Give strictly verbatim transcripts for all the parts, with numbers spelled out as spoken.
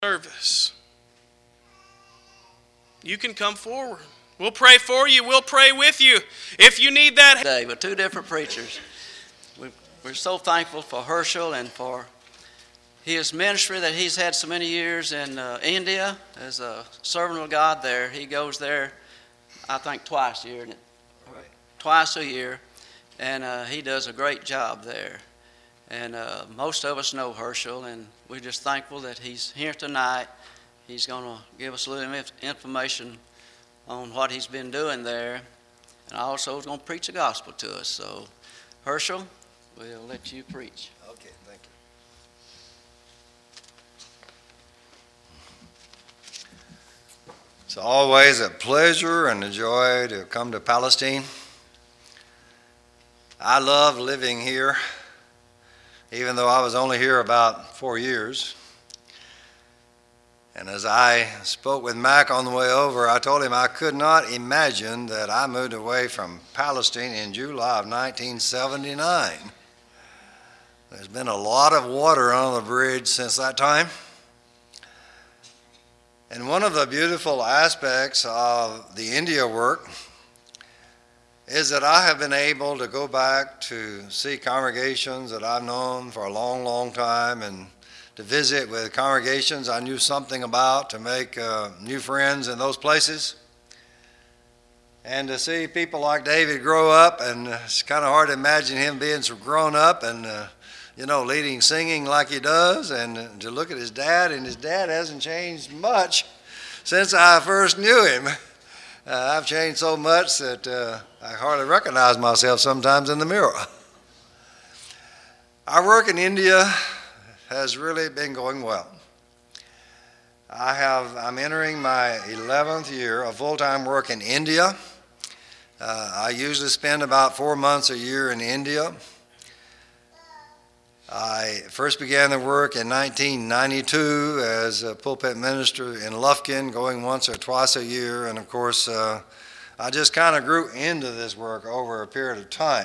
service, you can come forward. We'll pray for you. We'll pray with you. If you need that today with two different preachers. We, we're so thankful for Herschel and for his ministry that he's had so many years in uh, India as a servant of God there. He goes there, I think, twice a year, twice a year, and uh, he does a great job there. And uh, most of us know Herschel, and we're just thankful that he's here tonight. He's going to give us a little information on what he's been doing there, and also he's going to preach the gospel to us. So, Herschel, we'll let you preach. Okay, thank you. It's always a pleasure and a joy to come to Palestine. I love living here, even though I was only here about four years. And as I spoke with Mac on the way over, I told him I could not imagine that I moved away from Palestine in July of nineteen seventy-nine. There's been a lot of water on the bridge since that time. And one of the beautiful aspects of the India work is that I have been able to go back to see congregations that I've known for a long, long time, and to visit with congregations I knew something about, to make uh, new friends in those places, and to see people like David grow up. And it's kind of hard to imagine him being so grown up and uh, you know, leading singing like he does, and uh, to look at his dad, and his dad hasn't changed much since I first knew him. Uh, I've changed so much that uh, I hardly recognize myself sometimes in the mirror. Our work in India has really been going well. I have, I'm entering my eleventh year of full-time work in India. Uh, I usually spend about four months a year in India. I first began the work in nineteen ninety-two as a pulpit minister in Lufkin, going once or twice a year, and of course uh, I just kind of grew into this work over a period of time.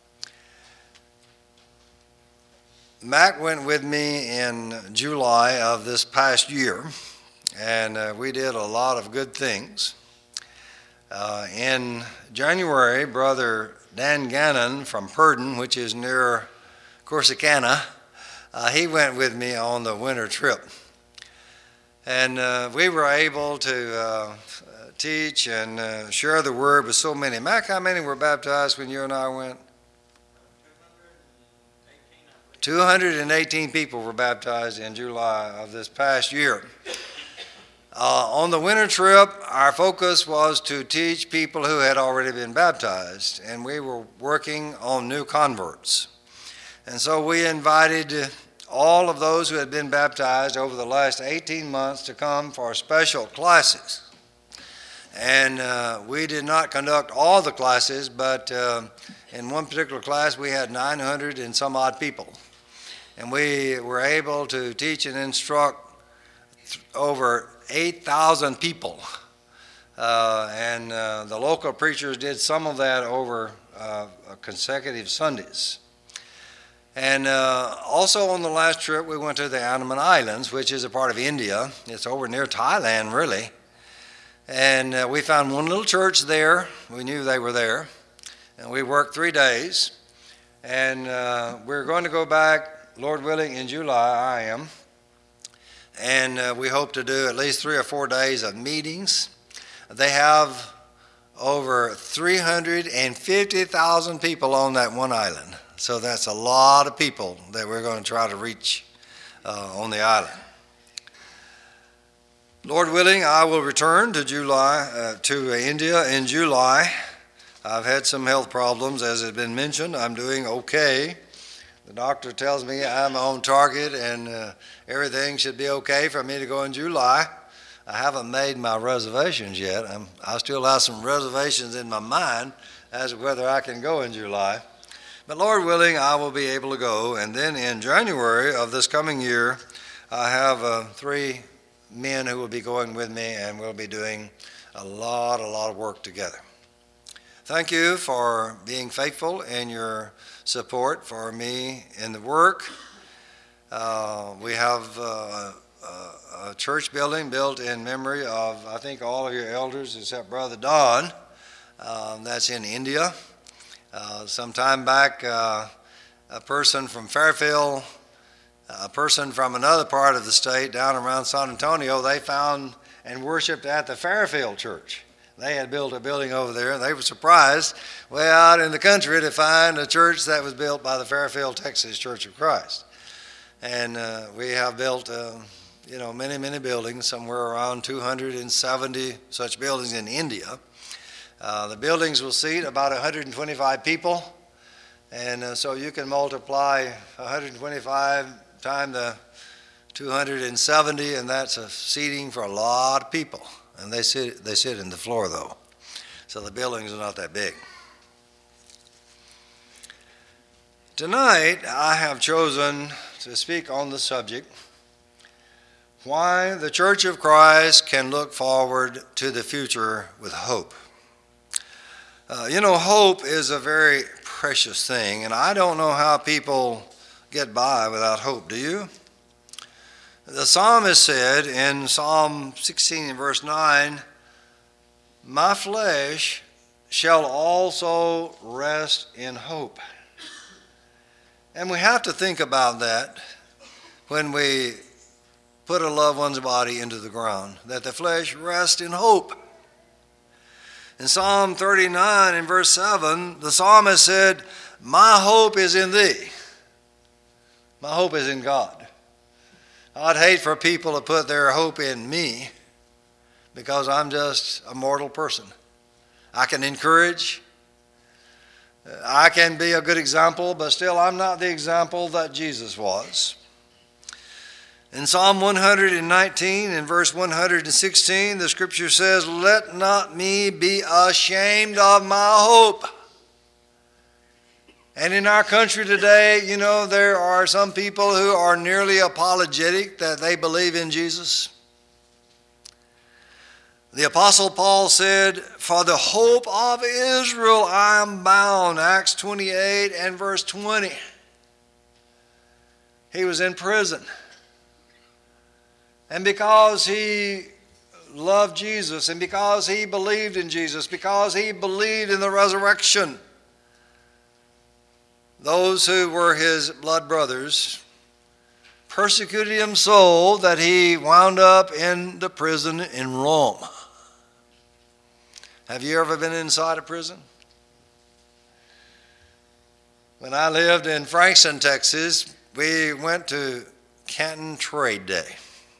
Mac went with me in July of this past year, and uh, we did a lot of good things. Uh, in January, Brother Dan Gannon from Purdon, which is near Corsicana, uh, he went with me on the winter trip. And uh, we were able to uh, teach and uh, share the word with so many. Mac, how many were baptized when you and I went? two hundred eighteen people were baptized in July of this past year. Uh, on the winter trip, our focus was to teach people who had already been baptized, and we were working on new converts. And so we invited all of those who had been baptized over the last eighteen months to come for special classes. And uh, we did not conduct all the classes, but uh, in one particular class we had nine hundred and some odd people. And we were able to teach and instruct over eight thousand people. Uh, and uh, the local preachers did some of that over uh, consecutive Sundays. And uh, also on the last trip, we went to the Andaman Islands, which is a part of India. It's over near Thailand, really. And uh, we found one little church there. We knew they were there. And we worked three days. And uh, we're going to go back, Lord willing, in July. I am. And uh, we hope to do at least three or four days of meetings. They have over three hundred fifty thousand people on that one island. So that's a lot of people that we're going to try to reach uh, on the island. Lord willing, I will return to July uh, to India in July. I've had some health problems, as has been mentioned. I'm doing okay. The doctor tells me I'm on target and uh, everything should be okay for me to go in July. I haven't made my reservations yet. I'm, I still have some reservations in my mind as to whether I can go in July. But Lord willing, I will be able to go. And then in January of this coming year, I have uh, three men who will be going with me, and we'll be doing a lot, a lot of work together. Thank you for being faithful in your support for me in the work. Uh, we have uh, uh, a church building built in memory of, I think, all of your elders except Brother Don. Um, that's in India. Uh, some time back, uh, a person from Fairfield, a person from another part of the state down around San Antonio, they found and worshiped at the Fairfield Church. They had built a building over there, and they were surprised way out in the country to find a church that was built by the Fairfield, Texas Church of Christ. And uh, we have built, uh, you know, many, many buildings, somewhere around two hundred seventy such buildings in India. Uh, the buildings will seat about one hundred twenty-five people, and uh, so you can multiply one hundred twenty-five times the two hundred seventy, and that's a seating for a lot of people. And they sit, they sit in the floor, though. So the buildings are not that big. Tonight, I have chosen to speak on the subject, why the Church of Christ can look forward to the future with hope. Uh, you know, hope is a very precious thing, and I don't know how people get by without hope, do you? The psalmist said in Psalm sixteen and verse nine, "My flesh shall also rest in hope." And we have to think about that when we put a loved one's body into the ground, that the flesh rests in hope. In Psalm thirty-nine and verse seven, the psalmist said, "My hope is in thee." My hope is in God. I'd hate for people to put their hope in me because I'm just a mortal person. I can encourage. I can be a good example, but still I'm not the example that Jesus was. In Psalm one hundred nineteen and verse one hundred sixteen, the scripture says, "Let not me be ashamed of my hope." And in our country today, you know, there are some people who are nearly apologetic that they believe in Jesus. The Apostle Paul said, "For the hope of Israel I am bound," Acts twenty-eight and verse twenty. He was in prison. And because he loved Jesus, and because he believed in Jesus, because he believed in the resurrection, those who were his blood brothers persecuted him so that he wound up in the prison in Rome. Have you ever been inside a prison? When I lived in Frankston, Texas, we went to Canton Trade Day.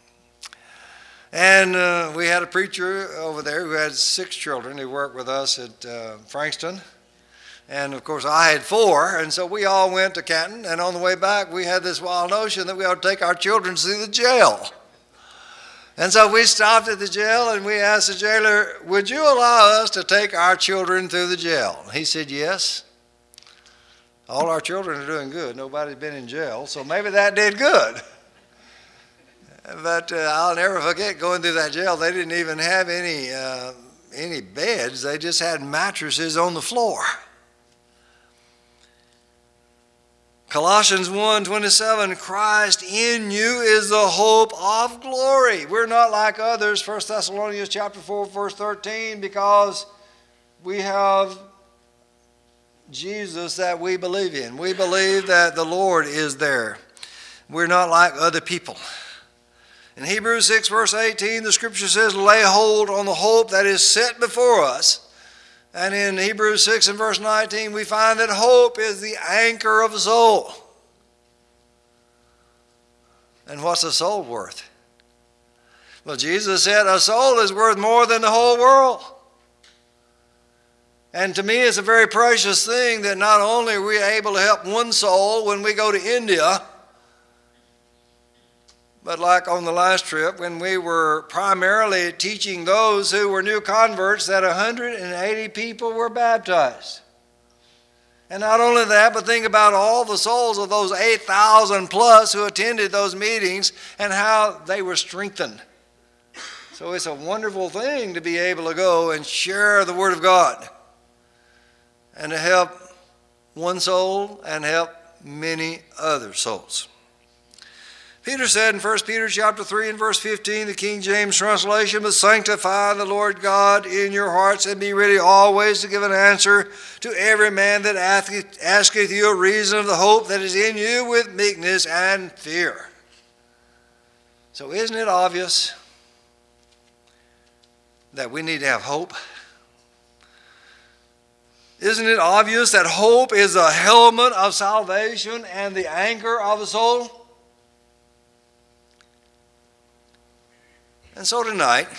And uh, we had a preacher over there who had six children who worked with us at uh, Frankston. And, of course, I had four, and so we all went to Canton, and on the way back, we had this wild notion that we ought to take our children to see the jail. And so we stopped at the jail, and we asked the jailer, "Would you allow us to take our children through the jail?" He said, "Yes." All our children are doing good. Nobody's been in jail, so maybe that did good. But uh, I'll never forget going through that jail. They didn't even have any, uh, any beds. They just had mattresses on the floor. Colossians one twenty-seven, "Christ in you is the hope of glory." We're not like others, First Thessalonians chapter four, verse thirteen, because we have Jesus that we believe in. We believe that the Lord is there. We're not like other people. In Hebrews six, verse eighteen, the scripture says, "Lay hold on the hope that is set before us." And in Hebrews six and verse nineteen, we find that hope is the anchor of the soul. And what's a soul worth? Well, Jesus said a soul is worth more than the whole world. And to me, it's a very precious thing that not only are we able to help one soul when we go to India, but like on the last trip, when we were primarily teaching those who were new converts, that one hundred eighty people were baptized. And not only that, but think about all the souls of those eight thousand plus who attended those meetings and how they were strengthened. So it's a wonderful thing to be able to go and share the Word of God and to help one soul and help many other souls. Peter said in First Peter chapter three and verse fifteen, the King James translation, but sanctify the Lord God in your hearts, and be ready always to give an answer to every man that asketh, asketh you a reason of the hope that is in you with meekness and fear. So isn't it obvious that we need to have hope? Isn't it obvious that hope is a helmet of salvation and the anchor of the soul? And so tonight,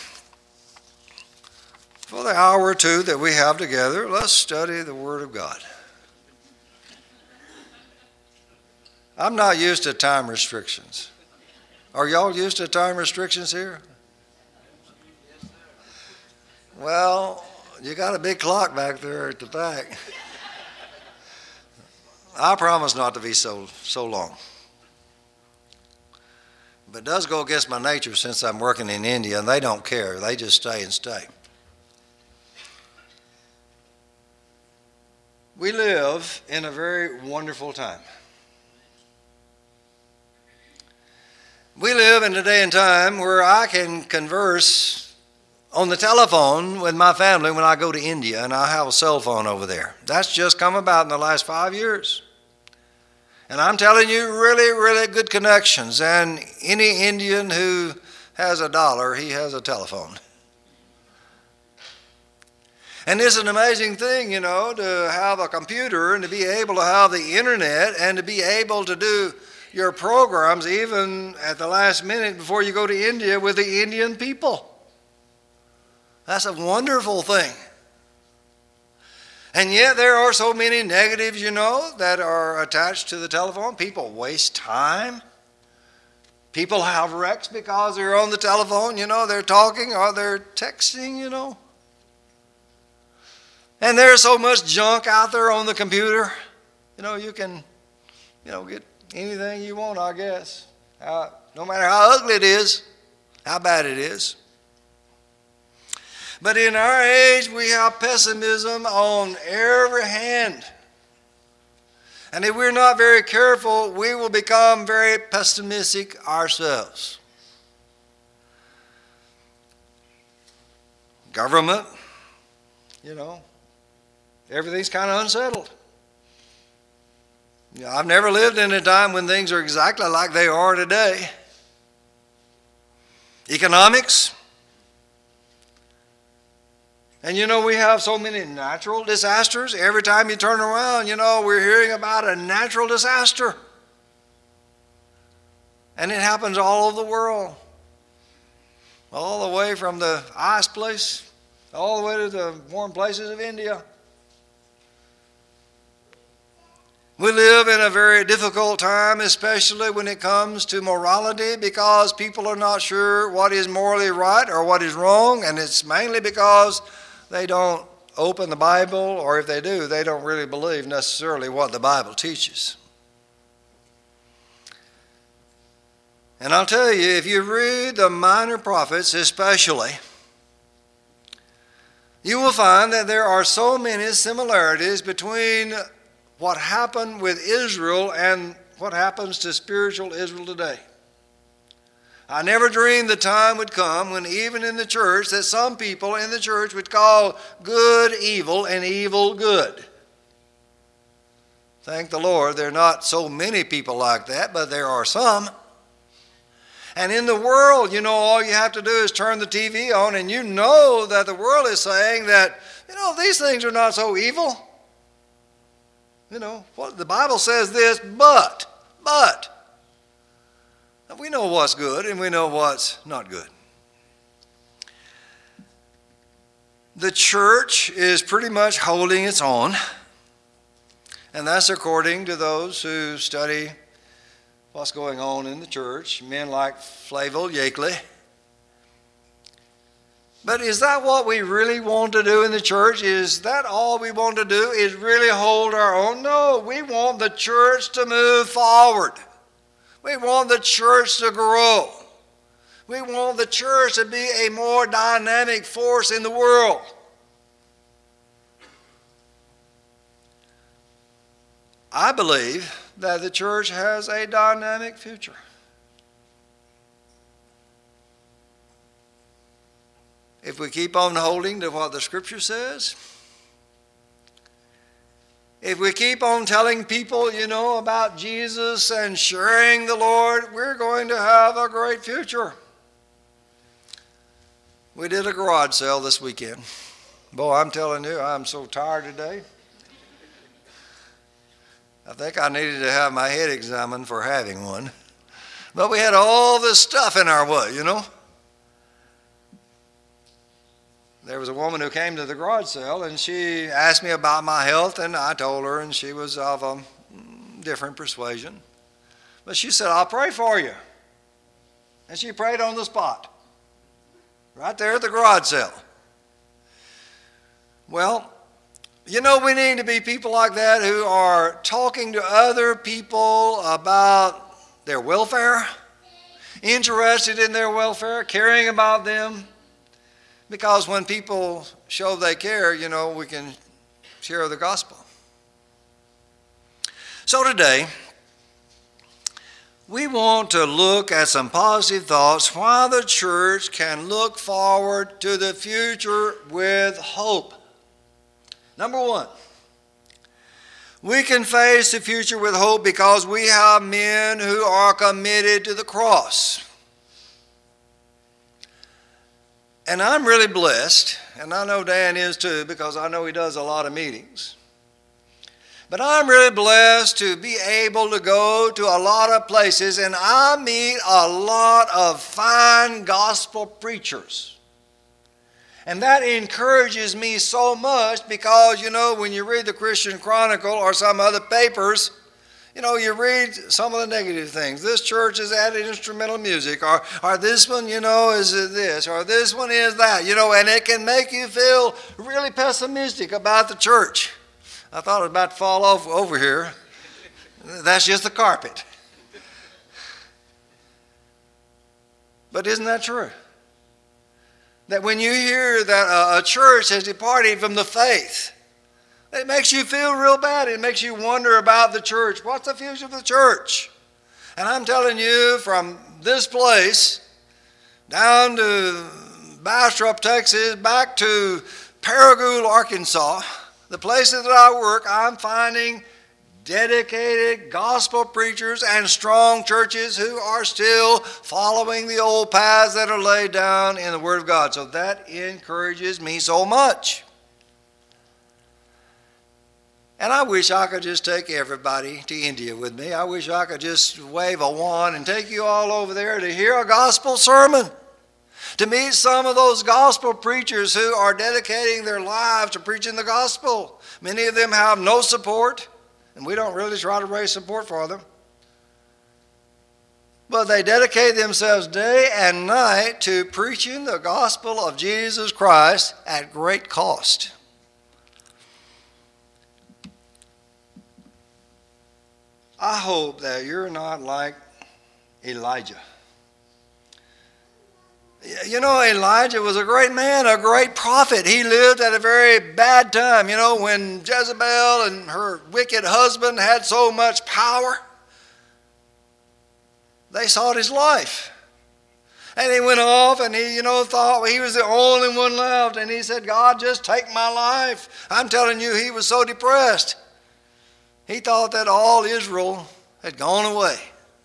for the hour or two that we have together, let's study the Word of God. I'm not used to time restrictions. Are y'all used to time restrictions here? Well, you got a big clock back there at the back. I promise not to be so so long. But it does go against my nature since I'm working in India, and they don't care. They just stay and stay. We live in a very wonderful time. We live in a day and time where I can converse on the telephone with my family when I go to India, and I have a cell phone over there. That's just come about in the last five years. And I'm telling you, really, really good connections. And any Indian who has a dollar, he has a telephone. And it's an amazing thing, you know, to have a computer and to be able to have the internet and to be able to do your programs even at the last minute before you go to India with the Indian people. That's a wonderful thing. And yet there are so many negatives, you know, that are attached to the telephone. People waste time. People have wrecks because they're on the telephone, you know, they're talking or they're texting, you know. And there's so much junk out there on the computer. You know, you can, you know, get anything you want, I guess. Uh, no matter how ugly it is, how bad it is. But in our age, we have pessimism on every hand. And if we're not very careful, we will become very pessimistic ourselves. Government, you know, everything's kind of unsettled. You know, I've never lived in a time when things are exactly like they are today. Economics. And you know, we have so many natural disasters. Every time you turn around, you know, we're hearing about a natural disaster. And it happens all over the world. All the way from the ice place, all the way to the warm places of India. We live in a very difficult time, especially when it comes to morality, because people are not sure what is morally right or what is wrong, and it's mainly because they don't open the Bible, or if they do, they don't really believe necessarily what the Bible teaches. And I'll tell you, if you read the minor prophets especially, you will find that there are so many similarities between what happened with Israel and what happens to spiritual Israel today. I never dreamed the time would come when even in the church that some people in the church would call good evil and evil good. Thank the Lord, there are not so many people like that, but there are some. And in the world, you know, all you have to do is turn the T V on and you know that the world is saying that, you know, these things are not so evil. You know, well, the Bible says this, but, but. We know what's good and we know what's not good. The church is pretty much holding its own, and that's according to those who study what's going on in the church, men like Flavel Yakeley. But is that what we really want to do in the church? Is that all we want to do, is really hold our own? No, we want the church to move forward. We want the church to grow. We want the church to be a more dynamic force in the world. I believe that the church has a dynamic future. if we keep on holding to what the Scripture says, if we keep on telling people, you know, about Jesus and sharing the Lord, we're going to have a great future. We did a garage sale this weekend. Boy, I'm telling you, I'm so tired today. I think I needed to have my head examined for having one. But we had all this stuff in our way, you know. There was a woman who came to the garage sale, and she asked me about my health, and I told her, and she was of a different persuasion. But she said, I'll pray for you. And she prayed on the spot, right there at the garage sale. Well, you know, we need to be people like that who are talking to other people about their welfare, interested in their welfare, caring about them. Because when people show they care, you know, we can share the gospel. So today, we want to look at some positive thoughts why the church can look forward to the future with hope. Number one, we can face the future with hope because we have men who are committed to the cross. And I'm really blessed, and I know Dan is too, because I know he does a lot of meetings. But I'm really blessed to be able to go to a lot of places, and I meet a lot of fine gospel preachers. And that encourages me so much because, you know, when you read the Christian Chronicle or some other papers, you know, you read some of the negative things. This church has added instrumental music, or, or this one, you know, is this, or this one is that, you know, and it can make you feel really pessimistic about the church. I thought it was about to fall off over here. That's just the carpet. But isn't that true? That when you hear that a, a church has departed from the faith, it makes you feel real bad. It makes you wonder about the church. What's the future of the church? And I'm telling you, from this place down to Bastrop, Texas, back to Paragould, Arkansas, the places that I work, I'm finding dedicated gospel preachers and strong churches who are still following the old paths that are laid down in the Word of God. So that encourages me so much. And I wish I could just take everybody to India with me. I wish I could just wave a wand and take you all over there to hear a gospel sermon, to meet some of those gospel preachers who are dedicating their lives to preaching the gospel. Many of them have no support, and we don't really try to raise support for them. But they dedicate themselves day and night to preaching the gospel of Jesus Christ at great cost. I hope that you're not like Elijah. You know, Elijah was a great man, a great prophet. He lived at a very bad time, you know, when Jezebel and her wicked husband had so much power. They sought his life. And he went off and he, you know, thought he was the only one left. And he said, God, just take my life. I'm telling you, he was so depressed. He thought that all Israel had gone away.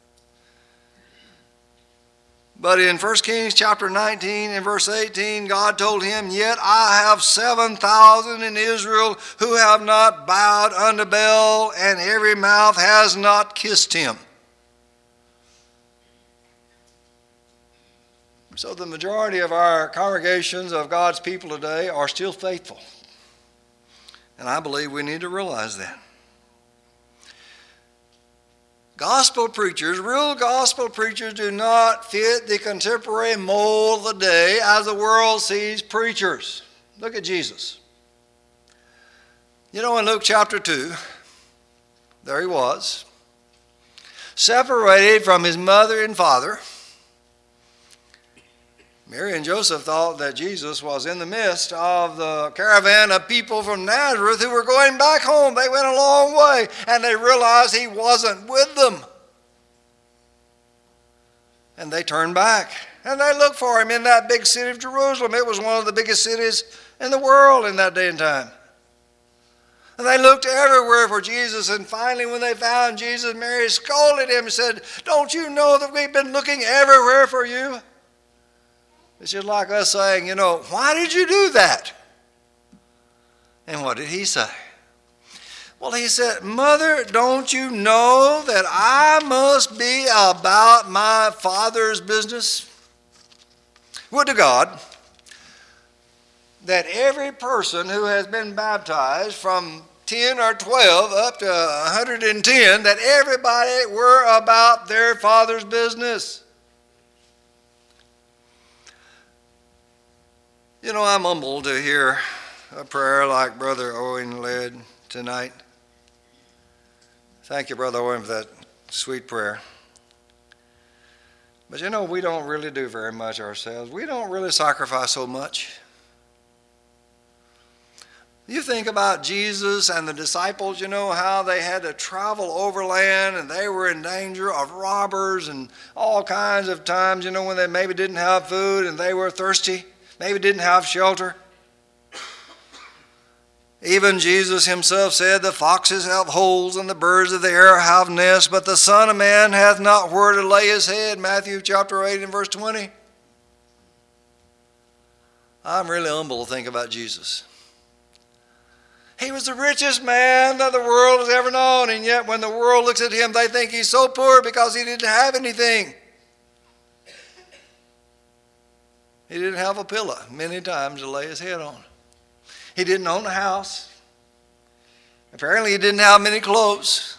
But in First Kings chapter nineteen and verse eighteen, God told him, yet I have seven thousand in Israel who have not bowed unto Baal, and every mouth has not kissed him. So the majority of our congregations of God's people today are still faithful. And I believe we need to realize that. Gospel preachers, real gospel preachers, do not fit the contemporary mold of the day as the world sees preachers. Look at Jesus. You know, in Luke chapter two, there he was, separated from his mother and father. Mary and Joseph thought that Jesus was in the midst of the caravan of people from Nazareth who were going back home. They went a long way, and they realized he wasn't with them. And they turned back. And they looked for him in that big city of Jerusalem. It was one of the biggest cities in the world in that day and time. And they looked everywhere for Jesus. And finally, when they found Jesus, Mary scolded him and said, "Don't you know that we've been looking everywhere for you?" It's just like us saying, you know, "Why did you do that?" And what did he say? Well, he said, "Mother, don't you know that I must be about my Father's business?" Would to God that every person who has been baptized from ten or twelve up to one hundred ten, that everybody were about their Father's business. You know, I'm humbled to hear a prayer like Brother Owen led tonight. Thank you, Brother Owen, for that sweet prayer. But you know, we don't really do very much ourselves. We don't really sacrifice so much. You think about Jesus and the disciples, you know, how they had to travel overland and they were in danger of robbers and all kinds of times, you know, when they maybe didn't have food and they were thirsty, maybe didn't have shelter. Even Jesus himself said, "The foxes have holes and the birds of the air have nests, but the Son of Man hath not where to lay his head." Matthew chapter eight and verse twenty. I'm really humble to think about Jesus. He was the richest man that the world has ever known, and yet when the world looks at him, they think he's so poor because he didn't have anything. He didn't have a pillow many times to lay his head on. He didn't own a house. Apparently he didn't have many clothes.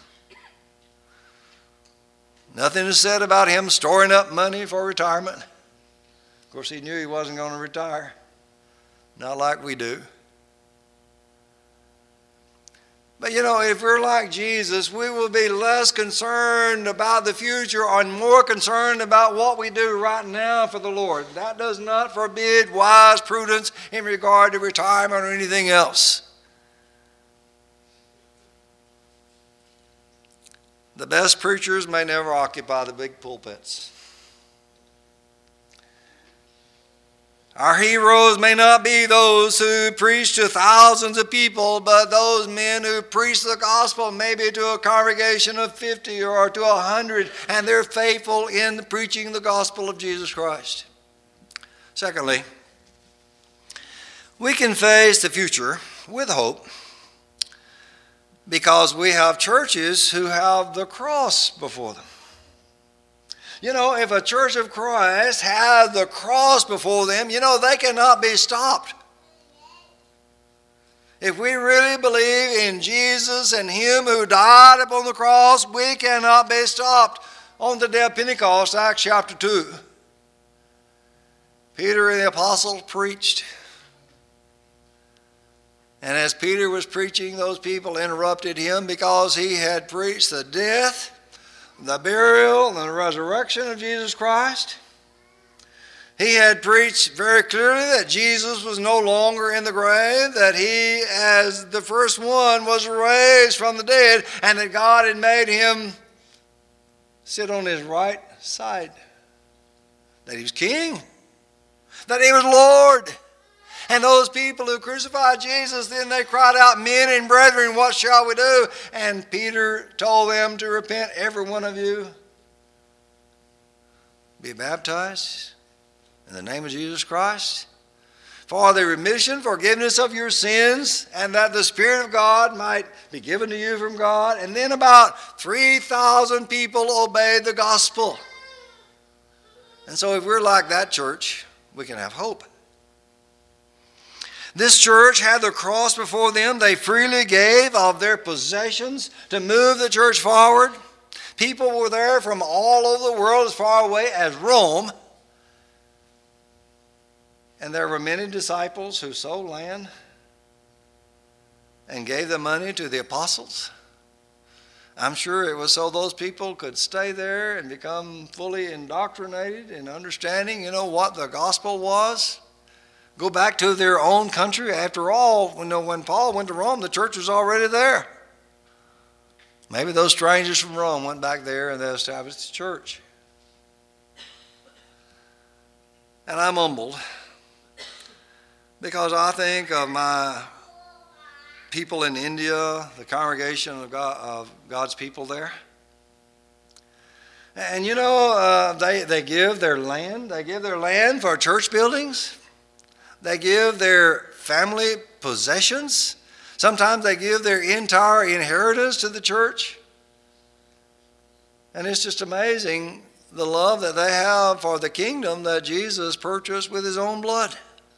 Nothing is said about him storing up money for retirement. Of course, he knew he wasn't going to retire. Not like we do. But you know, if we're like Jesus, we will be less concerned about the future and more concerned about what we do right now for the Lord. That does not forbid wise prudence in regard to retirement or anything else. The best preachers may never occupy the big pulpits. Our heroes may not be those who preach to thousands of people, but those men who preach the gospel maybe to a congregation of fifty or to a hundred, and they're faithful in preaching the gospel of Jesus Christ. Secondly, we can face the future with hope because we have churches who have the cross before them. You know, if a church of Christ has the cross before them, you know, they cannot be stopped. If we really believe in Jesus and him who died upon the cross, we cannot be stopped. On the day of Pentecost, Acts chapter two, Peter and the apostles preached. And as Peter was preaching, those people interrupted him because he had preached the death, the burial, and the resurrection of Jesus Christ. He had preached very clearly that Jesus was no longer in the grave, that he, as the first one, was raised from the dead, and that God had made him sit on his right side. That he was king, that he was Lord. And those people who crucified Jesus, then they cried out, "Men and brethren, what shall we do?" And Peter told them to repent, every one of you. Be baptized in the name of Jesus Christ for the remission, forgiveness of your sins, and that the Spirit of God might be given to you from God. And then about three thousand people obeyed the gospel. And so if we're like that church, we can have hope. This church had the cross before them. They freely gave of their possessions to move the church forward. People were there from all over the world, as far away as Rome. And there were many disciples who sold land and gave the money to the apostles. I'm sure it was so those people could stay there and become fully indoctrinated in understanding, you know, what the gospel was. Go back to their own country. After all, when, when Paul went to Rome, the church was already there. Maybe those strangers from Rome went back there and they established the church. And I'm humbled because I think of my people in India, the congregation of, God, of God's people there. And you know, uh, they, they give their land, they give their land for church buildings. They give their family possessions. Sometimes they give their entire inheritance to the church. And it's just amazing the love that they have for the kingdom that Jesus purchased with his own blood.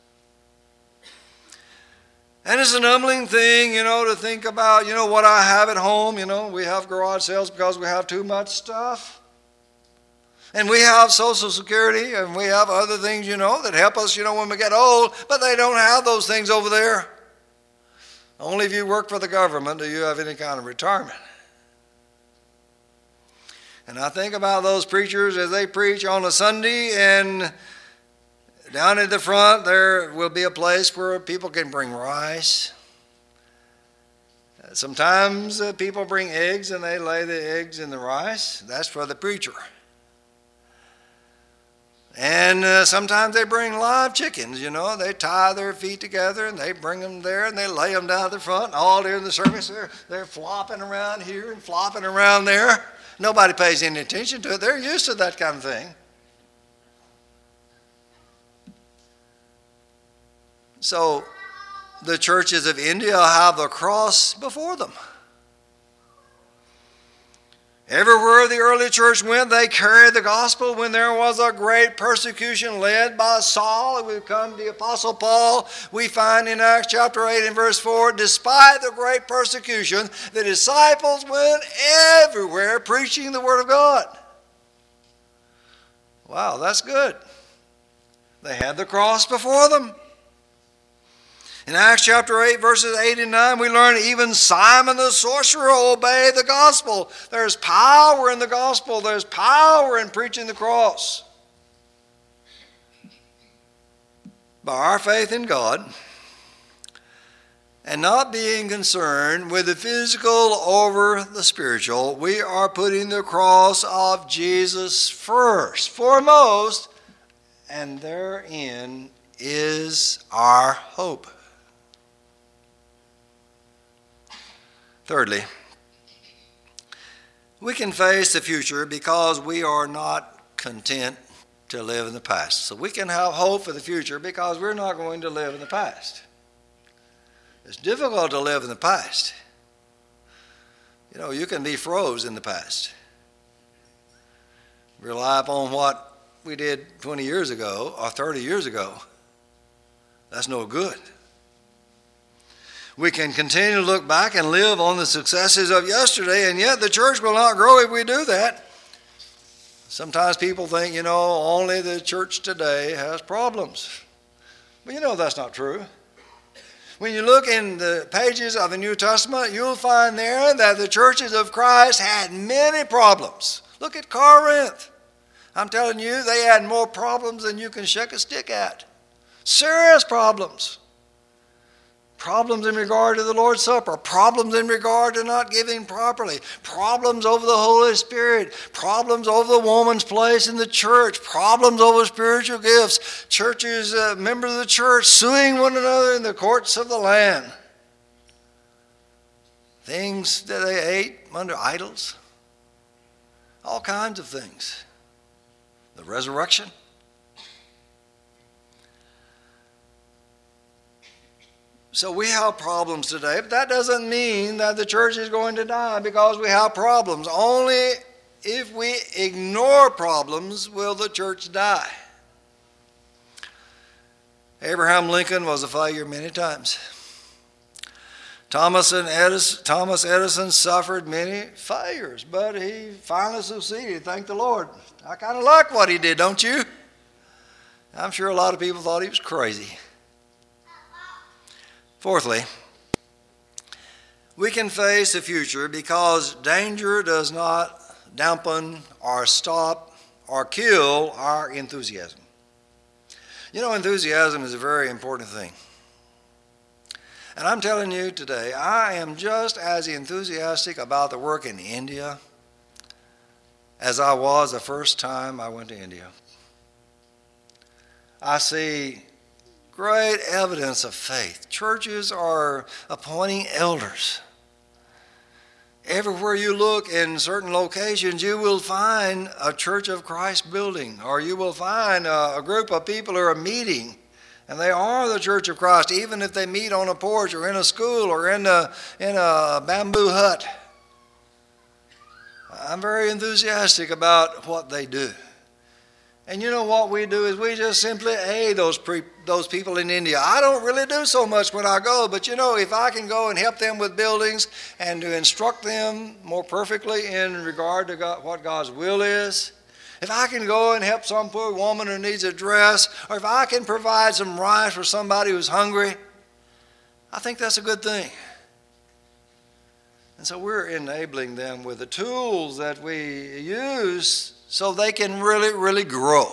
And it's an humbling thing, you know, to think about, you know, what I have at home. You know, we have garage sales because we have too much stuff. And we have Social Security and we have other things, you know, that help us, you know, when we get old. But they don't have those things over there. Only if you work for the government do you have any kind of retirement. And I think about those preachers as they preach on a Sunday, and down at the front there will be a place where people can bring rice. Sometimes uh, people bring eggs and they lay the eggs in the rice. That's for the preacher. And uh, sometimes they bring live chickens, you know. They tie their feet together and they bring them there and they lay them down at the front. All during the service, they're, they're flopping around here and flopping around there. Nobody pays any attention to it. They're used to that kind of thing. So the churches of India have the cross before them. Everywhere the early church went, they carried the gospel. When there was a great persecution led by Saul, we come to the Apostle Paul, we find in Acts chapter eight and verse four, despite the great persecution, the disciples went everywhere preaching the word of God. Wow, that's good. They had the cross before them. In Acts chapter eight, verses eight and nine, we learn even Simon the sorcerer obeyed the gospel. There's power in the gospel. There's power in preaching the cross. By our faith in God and not being concerned with the physical over the spiritual, we are putting the cross of Jesus first, foremost, and therein is our hope. Thirdly, we can face the future because we are not content to live in the past. So we can have hope for the future because we're not going to live in the past. It's difficult to live in the past. You know, you can be froze in the past. Rely upon what we did twenty years ago or thirty years ago. That's no good. We can continue to look back and live on the successes of yesterday, and yet the church will not grow if we do that. Sometimes people think, you know, only the church today has problems. But you know that's not true. When you look in the pages of the New Testament, you'll find there that the churches of Christ had many problems. Look at Corinth. I'm telling you, they had more problems than you can shake a stick at. Serious problems. Problems in regard to the Lord's Supper. Problems in regard to not giving properly. Problems over the Holy Spirit. Problems over the woman's place in the church. Problems over spiritual gifts. Churches, uh, members of the church suing one another in the courts of the land. Things that they ate under idols. All kinds of things. The resurrection. So we have problems today, but that doesn't mean that the church is going to die because we have problems. Only if we ignore problems will the church die. Abraham Lincoln was a failure many times. Thomas, and Edison, Thomas Edison suffered many failures, but he finally succeeded, thank the Lord. I kind of like what he did, don't you? I'm sure a lot of people thought he was crazy. Fourthly, we can face the future because danger does not dampen or stop or kill our enthusiasm. You know, enthusiasm is a very important thing. And I'm telling you today, I am just as enthusiastic about the work in India as I was the first time I went to India. I see great evidence of faith. Churches are appointing elders. Everywhere you look in certain locations, you will find a Church of Christ building, or you will find a, a group of people who are meeting, and they are the Church of Christ, even if they meet on a porch or in a school or in a, in a bamboo hut. I'm very enthusiastic about what they do. And you know what we do is we just simply aid those pre, those people in India. I don't really do so much when I go, but you know, if I can go and help them with buildings and to instruct them more perfectly in regard to God, what God's will is, if I can go and help some poor woman who needs a dress, or if I can provide some rice for somebody who's hungry, I think that's a good thing. And so we're enabling them with the tools that we use so they can really, really grow.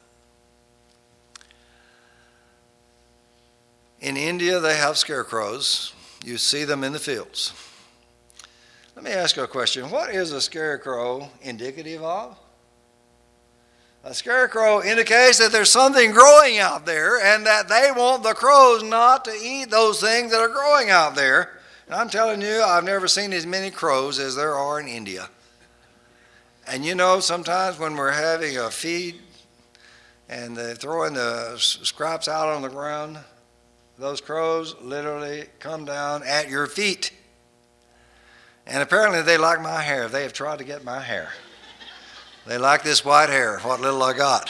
In India, they have scarecrows. You see them in the fields. Let me ask you a question. What is a scarecrow indicative of? A scarecrow indicates that there's something growing out there and that they want the crows not to eat those things that are growing out there. And I'm telling you, I've never seen as many crows as there are in India. And you know, sometimes when we're having a feed and they're throwing the scraps out on the ground, those crows literally come down at your feet. And apparently they like my hair. They have tried to get my hair. They like this white hair, what little I got.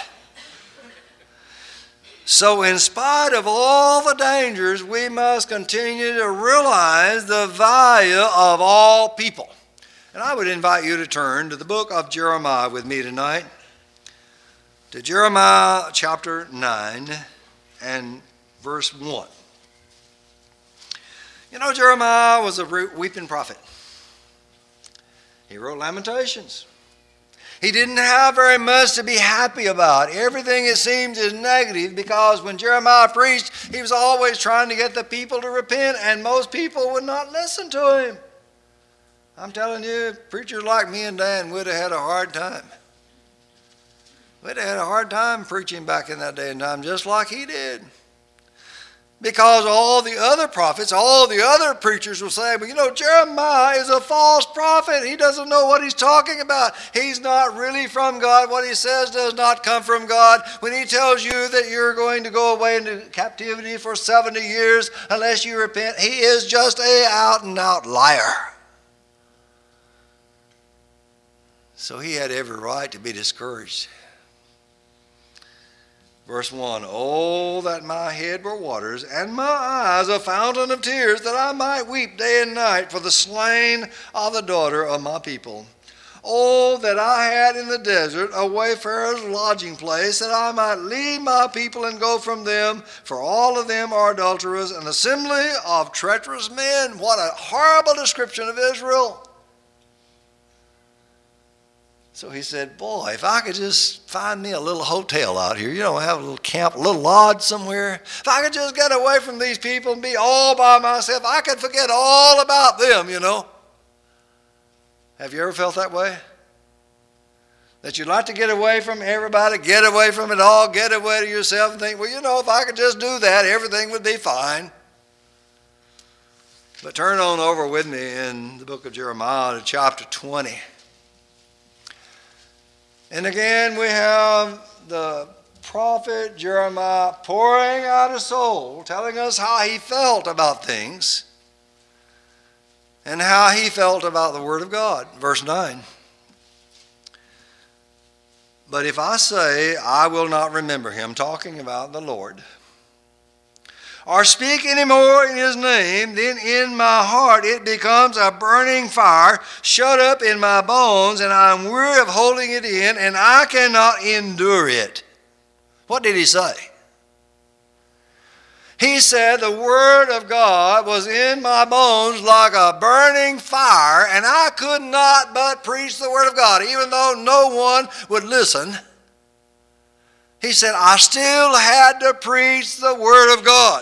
So in spite of all the dangers, we must continue to realize the value of all people. And I would invite you to turn to the book of Jeremiah with me tonight, to Jeremiah chapter nine and verse one. You know, Jeremiah was a weeping prophet. He wrote Lamentations. He didn't have very much to be happy about. Everything, it seems, is negative, because when Jeremiah preached, he was always trying to get the people to repent, and most people would not listen to him. I'm telling you, preachers like me and Dan would have had a hard time. We'd have had a hard time preaching back in that day and time, just like he did. Because all the other prophets, all the other preachers will say, well, you know, Jeremiah is a false prophet. He doesn't know what he's talking about. He's not really from God. What he says does not come from God. When he tells you that you're going to go away into captivity for seventy years unless you repent, he is just a out and out liar. So he had every right to be discouraged. Verse one, oh, that my head were waters, and my eyes a fountain of tears, that I might weep day and night for the slain of the daughter of my people. Oh, that I had in the desert a wayfarer's lodging place, that I might leave my people and go from them, for all of them are adulterers, an assembly of treacherous men. What a horrible description of Israel. So he said, boy, if I could just find me a little hotel out here, you know, have a little camp, a little lodge somewhere. If I could just get away from these people and be all by myself, I could forget all about them, you know. Have you ever felt that way? That you'd like to get away from everybody, get away from it all, get away to yourself and think, well, you know, if I could just do that, everything would be fine. But turn on over with me in the book of Jeremiah to chapter twenty. And again, we have the prophet Jeremiah pouring out his soul, telling us how he felt about things and how he felt about the Word of God. Verse nine. But if I say, I will not remember him, talking about the Lord, or speak any more in his name, then in my heart it becomes a burning fire, shut up in my bones, and I am weary of holding it in, and I cannot endure it. What did he say? He said the Word of God was in my bones like a burning fire, and I could not but preach the Word of God, even though no one would listen. He said, I still had to preach the Word of God.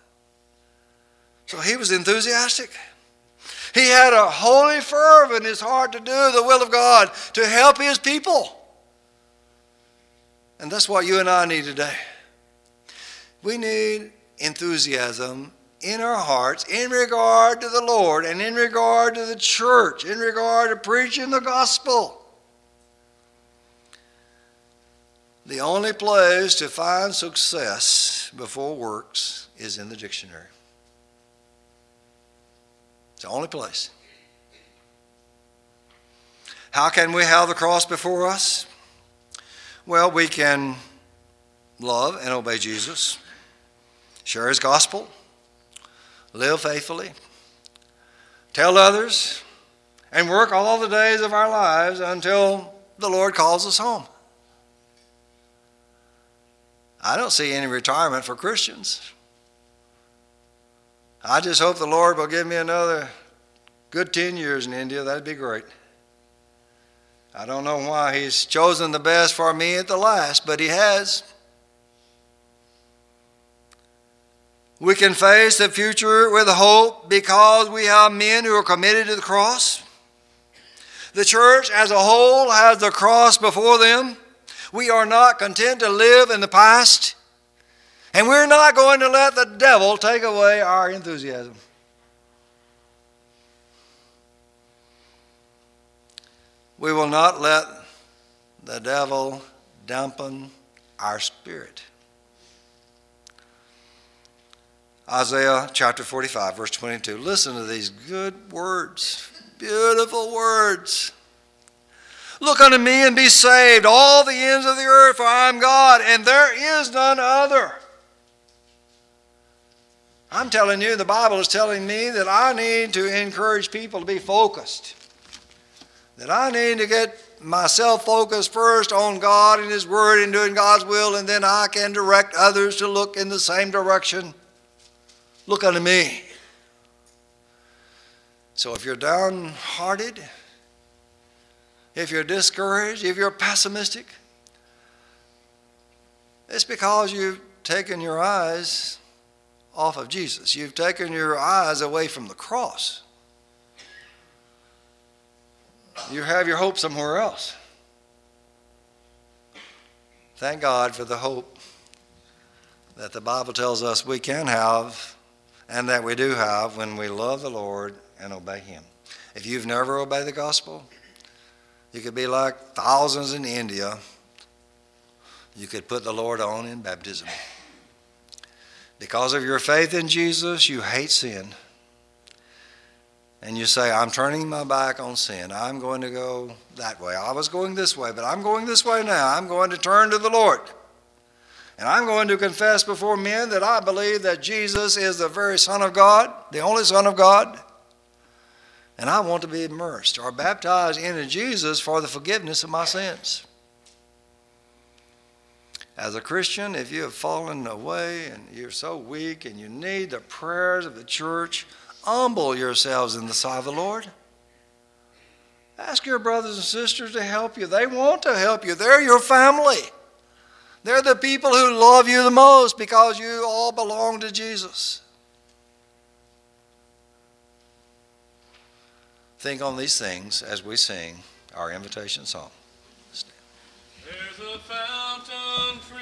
So he was enthusiastic. He had a holy fervor in his heart to do the will of God, to help his people. And that's what you and I need today. We need enthusiasm in our hearts in regard to the Lord and in regard to the church, in regard to preaching the gospel. The only place to find success before works is in the dictionary. It's the only place. How can we have the cross before us? Well, we can love and obey Jesus, share his gospel, live faithfully, tell others, and work all the days of our lives until the Lord calls us home. I don't see any retirement for Christians. I just hope the Lord will give me another good ten years in India. That'd be great. I don't know why he's chosen the best for me at the last, but he has. We can face the future with hope because we have men who are committed to the cross. The church as a whole has the cross before them. We are not content to live in the past, and we're not going to let the devil take away our enthusiasm. We will not let the devil dampen our spirit. Isaiah chapter forty-five, verse twenty-two. Listen to these good words, beautiful words. Look unto me and be saved, all the ends of the earth, for I am God, and there is none other. I'm telling you, the Bible is telling me that I need to encourage people to be focused. That I need to get myself focused first on God and his word and doing God's will, and then I can direct others to look in the same direction. Look unto me. So if you're downhearted, if you're discouraged, if you're pessimistic, it's because you've taken your eyes off of Jesus. You've taken your eyes away from the cross. You have your hope somewhere else. Thank God for the hope that the Bible tells us we can have and that we do have when we love the Lord and obey him. If you've never obeyed the gospel, you could be like thousands in India. You could put the Lord on in baptism. Because of your faith in Jesus, you hate sin. And you say, I'm turning my back on sin. I'm going to go that way. I was going this way, but I'm going this way now. I'm going to turn to the Lord. And I'm going to confess before men that I believe that Jesus is the very Son of God, the only Son of God. And I want to be immersed or baptized into Jesus for the forgiveness of my sins. As a Christian, if you have fallen away and you're so weak and you need the prayers of the church, humble yourselves in the sight of the Lord. Ask your brothers and sisters to help you. They want to help you. They're your family. They're the people who love you the most because you all belong to Jesus. Think on these things as we sing our invitation song. There's a fountain free.